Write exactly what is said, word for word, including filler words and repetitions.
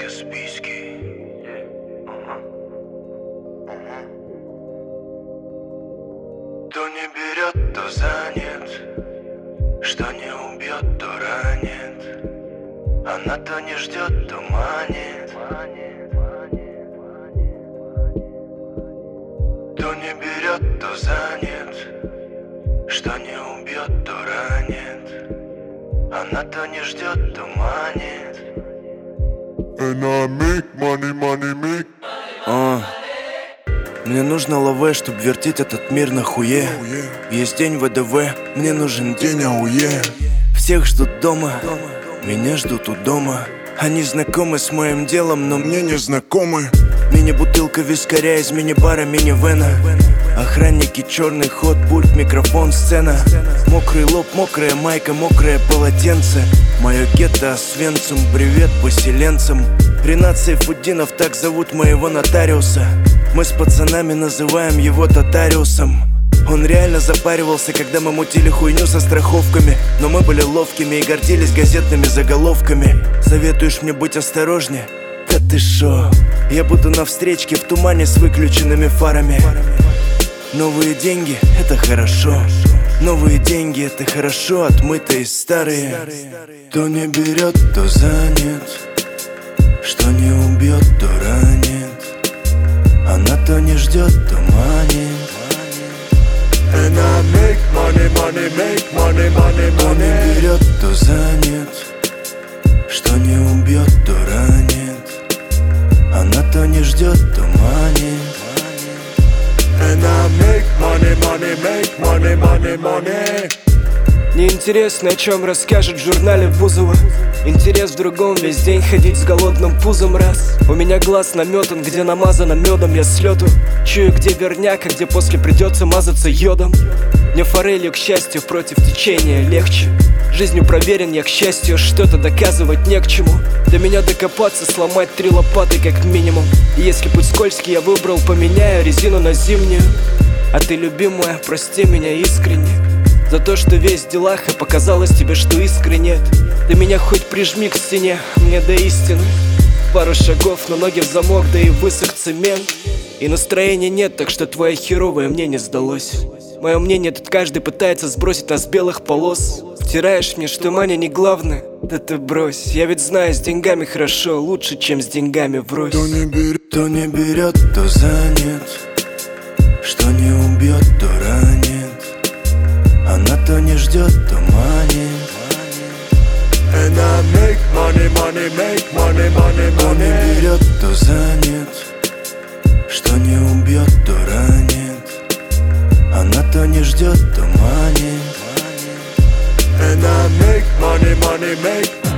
Каспийский. То не берет, то занят, что не убьет, то ранит. Она то не ждет, то манит. То не берет, то занят, что не убьет, то ранит. Она то не ждет, то манит. And I make money, money, make. А, мне нужно лавэ, чтоб вертеть этот мир на хуе. Есть день ВДВ, мне нужен день АУЕ. Всех ждут дома, меня ждут у дома. Они знакомы с моим делом, но мне не знакомы. Мини-бутылка вискаря из мини-бара, мини-вена. Охранники, черный ход, пульт, микрофон, сцена. Мокрый лоб, мокрая майка, мокрое полотенце. Мое гетто Освенцим, привет поселенцам. Ренат Сайфуддинов, так зовут моего нотариуса. Мы с пацанами называем его Татариусом. Он реально запаривался, когда мы мутили хуйню со страховками. Но мы были ловкими и гордились газетными заголовками. Советуешь мне быть осторожнее? Да ты шо? Я буду на встречке в тумане с выключенными фарами. Новые деньги — это хорошо. Новые деньги — это хорошо, отмытые старые. То не берет, то занят, что не убьет, то ранит. Она то не ждет, то манит. And I make money, money, make money, money, money. То не берет, то занят, что не убьет, то ранит. Она то не ждет, то манит. And I make money, money, make money, money, money. Неинтересно, о чем расскажет в журнале Бузова. Интерес в другом, весь день ходить с голодным пузом раз. У меня глаз наметан, где намазано медом, я с лету чую, где верняк, а где после придется мазаться йодом. Мне форелью, к счастью, против течения легче. Жизнью проверен я, к счастью, что-то доказывать не к чему. До меня докопаться, сломать три лопаты как минимум. И если путь скользкий я выбрал, поменяю резину на зимнюю. А ты, любимая, прости меня искренне за то, что весь в делах, и показалось тебе, что искры нет. Ты меня хоть прижми к стене, мне до истины пару шагов, но ноги в замок, да и высох цемент. И настроения нет, так что твое херовое мне не сдалось. Мое мнение тут каждый пытается сбросить нас с белых полос. Втираешь мне, что Маня не главное, да ты брось. Я ведь знаю, с деньгами хорошо, лучше, чем с деньгами врозь. То не берет, то не берет, то занят, что не убьет, то ранит. Она то не ждет, то манит. And I make money, money, make money, money, money. То не берет, то занят, что не убьет, то ранит. Она то не ждет, то манит. And I make money, money, make